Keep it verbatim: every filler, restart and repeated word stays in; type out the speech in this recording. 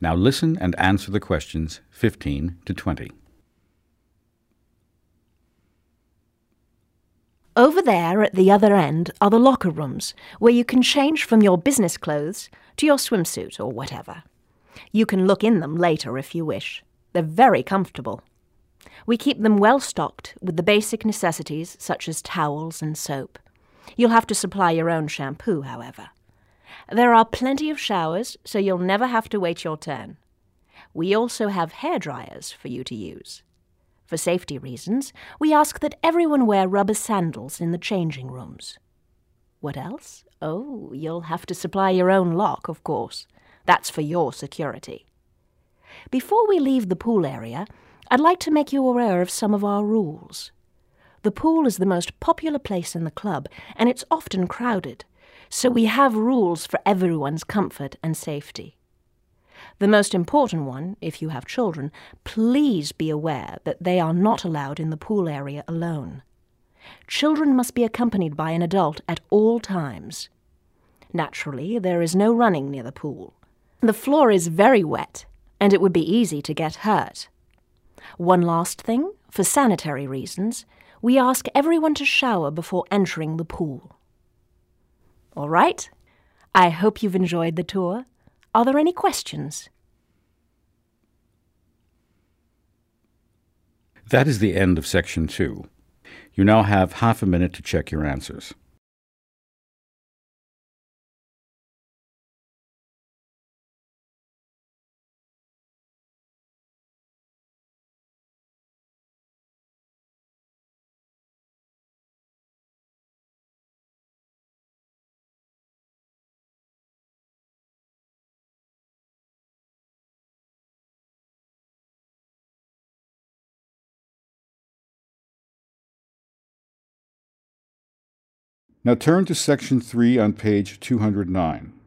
Now listen and answer the questions fifteen to twenty. Over there at the other end are the locker rooms, where you can change from your business clothes to your swimsuit or whatever. You can look in them later if you wish. They're very comfortable. We keep them well stocked with the basic necessities such as towels and soap. You'll have to supply your own shampoo, however. There are plenty of showers, so you'll never have to wait your turn. We also have hair dryers for you to use. For safety reasons, we ask that everyone wear rubber sandals in the changing rooms. What else? Oh, you'll have to supply your own lock, of course. That's for your security. Before we leave the pool area, I'd like to make you aware of some of our rules. The pool is the most popular place in the club, and it's often crowded, so we have rules for everyone's comfort and safety. The most important one, if you have children, please be aware that they are not allowed in the pool area alone. Children must be accompanied by an adult at all times. Naturally, there is no running near the pool. The floor is very wet, and it would be easy to get hurt. One last thing, for sanitary reasons, we ask everyone to shower before entering the pool. All right? I hope you've enjoyed the tour. Are there any questions? That is the end of section two. You now have half a minute to check your answers. Now turn to section three on page two hundred nine.